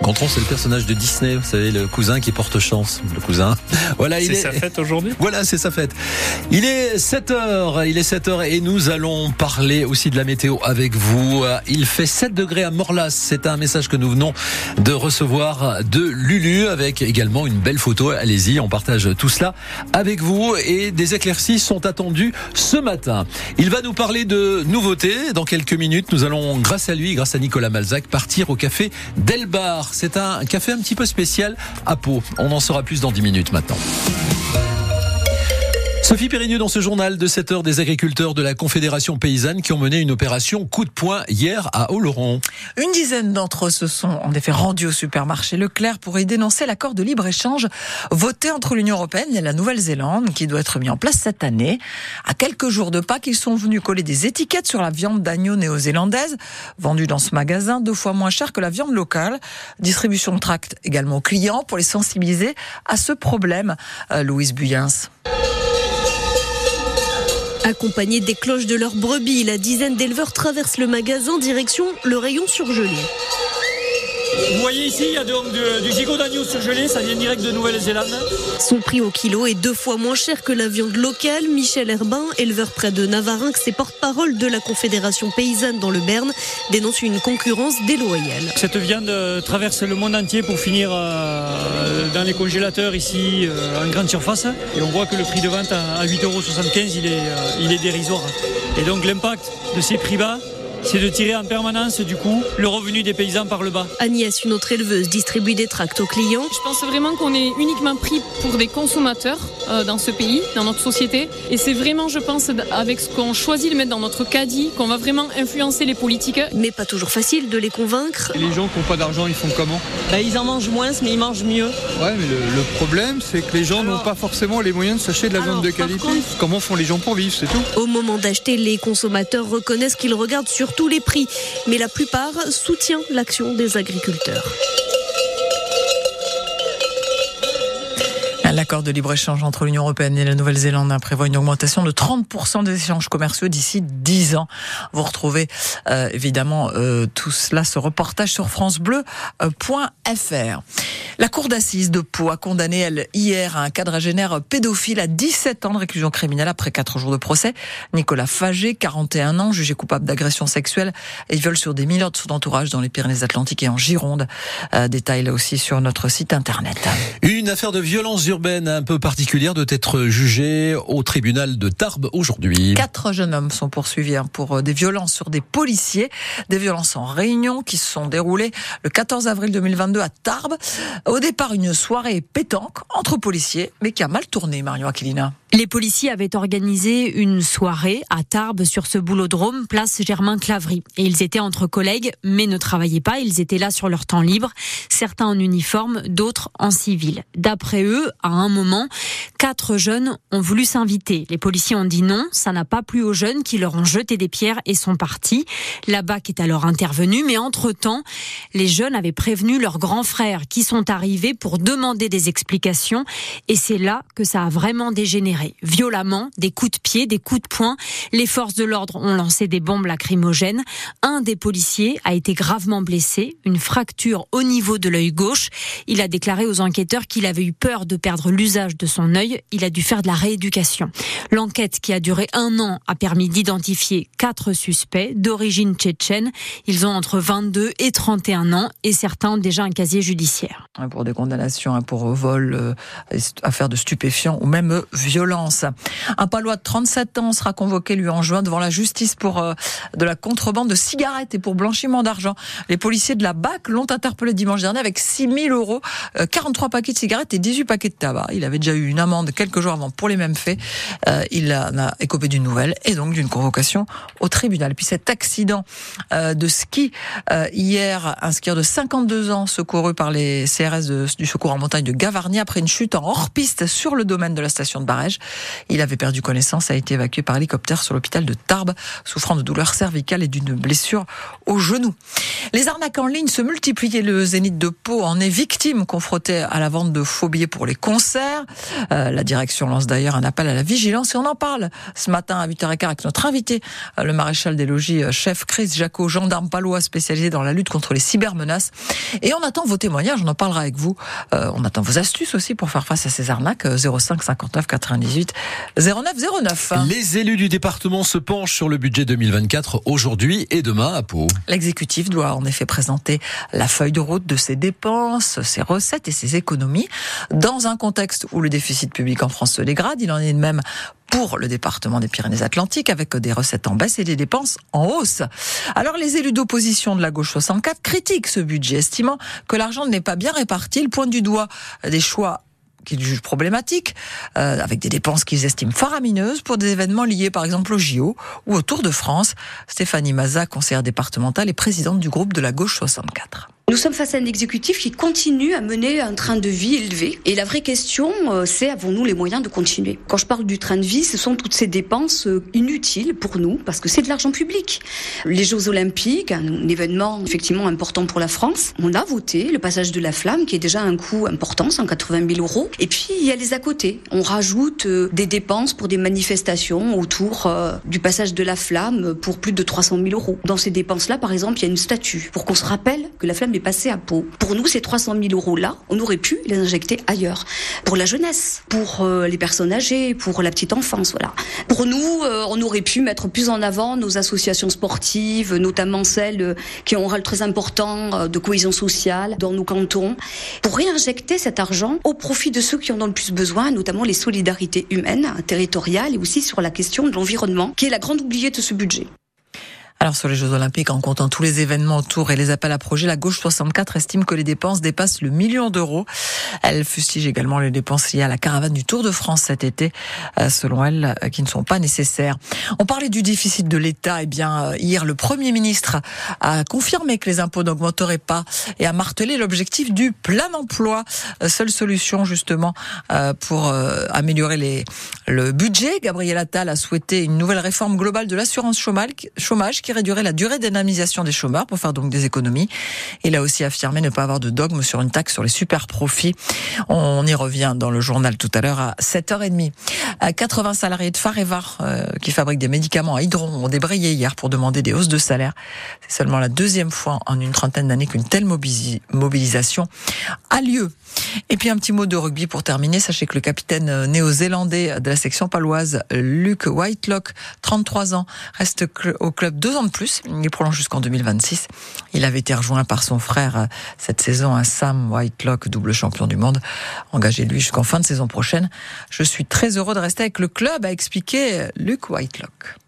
Gontran, c'est le personnage de Disney, vous savez, le cousin qui porte chance. Le cousin. Voilà, c'est sa fête aujourd'hui. Voilà, c'est sa fête. Il est 7h et nous allons parler aussi de la météo avec vous. Il fait 7 degrés à Morlas. C'est un message que nous venons de recevoir de Lulu avec également une belle photo. Allez-y, on partage tout cela avec vous et des éclaircies sont attendues ce matin. Il va nous parler de nouveautés. Dans quelques minutes, nous allons, grâce à lui, grâce à Nicolas Malzac, partir au café Delbar. C'est un café un petit peu spécial à Pau. On en saura plus dans 10 minutes maintenant. Sophie Périgneux dans ce journal de 7h des agriculteurs de la Confédération Paysanne qui ont mené une opération coup de poing hier à Oloron. Une dizaine d'entre eux se sont en effet rendus au supermarché Leclerc pour y dénoncer l'accord de libre-échange voté entre l'Union européenne et la Nouvelle-Zélande qui doit être mis en place cette année. À quelques jours de Pâques, ils sont venus coller des étiquettes sur la viande d'agneau néo-zélandaise vendue dans ce magasin 2 fois moins cher que la viande locale. Distribution de tracts également aux clients pour les sensibiliser à ce problème. Louise Buyens. Accompagnés des cloches de leurs brebis, la dizaine d'éleveurs traversent le magasin direction le rayon surgelé. Vous voyez ici, il y a du gigot d'agneau surgelé, ça vient direct de Nouvelle-Zélande. Son prix au kilo est 2 fois moins cher que la viande locale. Michel Herbin, éleveur près de Navarinx et porte-parole de la Confédération Paysanne dans le Béarn, dénonce une concurrence déloyale. Cette viande traverse le monde entier pour finir dans les congélateurs ici en grande surface. Et on voit que le prix de vente à 8,75 €, il est dérisoire. Et donc l'impact de ces prix bas, c'est de tirer en permanence, du coup, le revenu des paysans par le bas. Agnès, une autre éleveuse, distribue des tracts aux clients. Je pense vraiment qu'on est uniquement pris pour des consommateurs dans ce pays, dans notre société. Et c'est vraiment, je pense, avec ce qu'on choisit de mettre dans notre caddie, qu'on va vraiment influencer les politiques. Mais pas toujours facile de les convaincre. Et les gens qui n'ont pas d'argent, ils font comment ? Ils en mangent moins, mais ils mangent mieux. Ouais, mais le problème, c'est que les gens n'ont pas forcément les moyens de s'acheter de la viande de qualité. Comment font les gens pour vivre, c'est tout ? Au moment d'acheter, les consommateurs reconnaissent qu'ils regardent surtout les prix. Mais la plupart soutiennent l'action des agriculteurs. L'accord de libre-échange entre l'Union européenne et la Nouvelle-Zélande prévoit une augmentation de 30% des échanges commerciaux d'ici 10 ans. Vous retrouvez évidemment tout cela, ce reportage sur francebleu.fr. La cour d'assises de Pau a condamné hier un quadragénaire pédophile à 17 ans de réclusion criminelle après 4 jours de procès. Nicolas Fagé, 41 ans, jugé coupable d'agression sexuelle et viol sur des mineurs de son entourage dans les Pyrénées-Atlantiques et en Gironde. Détail là aussi sur notre site internet. Une affaire de violence urbaine un peu particulière doit être jugée au tribunal de Tarbes aujourd'hui. 4 jeunes hommes sont poursuivis pour des violences sur des policiers, des violences en réunion qui se sont déroulées le 14 avril 2022 à Tarbes. Au départ, une soirée pétanque entre policiers, mais qui a mal tourné, Marion Aquilina. Les policiers avaient organisé une soirée à Tarbes sur ce boulodrome, place Germain-Claverie. Et ils étaient entre collègues, mais ne travaillaient pas. Ils étaient là sur leur temps libre. Certains en uniforme, d'autres en civil. D'après eux, à un moment, 4 jeunes ont voulu s'inviter. Les policiers ont dit non, ça n'a pas plu aux jeunes qui leur ont jeté des pierres et sont partis. La BAC est alors intervenue, mais entre-temps, les jeunes avaient prévenu leurs grands frères qui sont arrivés pour demander des explications. Et c'est là que ça a vraiment dégénéré. Violemment, des coups de pied, des coups de poing. Les forces de l'ordre ont lancé des bombes lacrymogènes. Un des policiers a été gravement blessé, une fracture au niveau de l'œil gauche. Il a déclaré aux enquêteurs qu'il avait eu peur de perdre l'usage de son œil. Il a dû faire de la rééducation. L'enquête qui a duré 1 an a permis d'identifier 4 suspects d'origine tchétchène. Ils ont entre 22 et 31 ans et certains ont déjà un casier judiciaire. Pour des condamnations pour vol, affaire de stupéfiants ou même violence. Un Palois de 37 ans sera convoqué lui en juin devant la justice pour de la contrebande de cigarettes et pour blanchiment d'argent. Les policiers de la BAC l'ont interpellé dimanche dernier avec 6 000 €, 43 paquets de cigarettes et 18 paquets de tabac. Il avait déjà eu une amende quelques jours avant pour les mêmes faits. Il en a écopé d'une nouvelle et donc d'une convocation au tribunal. Puis cet accident de ski hier, un skieur de 52 ans secouru par les CRS du secours en montagne de Gavarnie après une chute en hors-piste sur le domaine de la station de Barège. neige. Il avait perdu connaissance, a été évacué par hélicoptère sur l'hôpital de Tarbes, souffrant de douleurs cervicales et d'une blessure au genou. Les arnaques en ligne se multiplient. Le Zénith de Pau en est victime, confronté à la vente de faux billets pour les concerts. La direction lance d'ailleurs un appel à la vigilance et on en parle ce matin à 8h15 avec notre invité, le maréchal des logis, chef Chris Jacot, gendarme palois spécialisé dans la lutte contre les cybermenaces. Et on attend vos témoignages, on en parlera avec vous. On attend vos astuces aussi pour faire face à ces arnaques. 05 59 98 09 09. Les élus du département se penchent sur le budget 2024 aujourd'hui et demain à Pau. L'exécutif doit en effet présenter la feuille de route de ses dépenses, ses recettes et ses économies. Dans un contexte où le déficit public en France se dégrade, il en est de même pour le département des Pyrénées-Atlantiques, avec des recettes en baisse et des dépenses en hausse. Alors les élus d'opposition de la gauche 64 critiquent ce budget, estimant que l'argent n'est pas bien réparti. Ils pointent du doigt des choix qu'ils jugent problématiques, avec des dépenses qu'ils estiment faramineuses pour des événements liés par exemple au JO ou au Tour de France. Stéphanie Maza, conseillère départementale et présidente du groupe de la gauche 64. Nous sommes face à un exécutif qui continue à mener un train de vie élevé. Et la vraie question, c'est avons-nous les moyens de continuer ? Quand je parle du train de vie, ce sont toutes ces dépenses inutiles pour nous, parce que c'est de l'argent public. Les Jeux Olympiques, un événement effectivement important pour la France, on a voté le passage de la flamme, qui est déjà un coût important, 180 000 €. Et puis, il y a les à côté. On rajoute des dépenses pour des manifestations autour du passage de la flamme pour plus de 300 000 €. Dans ces dépenses-là, par exemple, il y a une statue, pour qu'on se rappelle que la flamme est passée à Pau. Pour nous, ces 300 000 € là, on aurait pu les injecter ailleurs. Pour la jeunesse, pour les personnes âgées, pour la petite enfance, voilà. Pour nous, on aurait pu mettre plus en avant nos associations sportives, notamment celles qui ont un rôle très important de cohésion sociale dans nos cantons, pour réinjecter cet argent au profit de ceux qui en ont le plus besoin, notamment les solidarités humaines, territoriales et aussi sur la question de l'environnement, qui est la grande oubliée de ce budget. Alors sur les Jeux Olympiques, en comptant tous les événements autour et les appels à projets, la gauche 64 estime que les dépenses dépassent le 1 million €. Elle fustige également les dépenses liées à la caravane du Tour de France cet été, selon elle, qui ne sont pas nécessaires. On parlait du déficit de l'État. Eh bien, hier, le Premier ministre a confirmé que les impôts n'augmenteraient pas et a martelé l'objectif du plein emploi. Seule solution, justement, pour améliorer le budget. Gabriel Attal a souhaité une nouvelle réforme globale de l'assurance chômage qui réduirait la durée d'indemnisation des chômeurs pour faire donc des économies. Il a aussi affirmé ne pas avoir de dogme sur une taxe sur les super profits. On y revient dans le journal tout à l'heure à 7h30. 80 salariés de Fareva qui fabriquent des médicaments à hydron ont débrayé hier pour demander des hausses de salaire. C'est seulement la deuxième fois en une trentaine d'années qu'une telle mobilisation a lieu. Et puis un petit mot de rugby pour terminer. Sachez que le capitaine néo-zélandais de la section paloise, Luke Whitelock, 33 ans, reste au club 2 ans de plus. Il prolonge jusqu'en 2026. Il avait été rejoint par son frère cette saison, Sam Whitelock, double champion du monde, engagé lui jusqu'en fin de saison prochaine. Je suis très heureux de rester avec le club, a expliqué Luke Whitelock.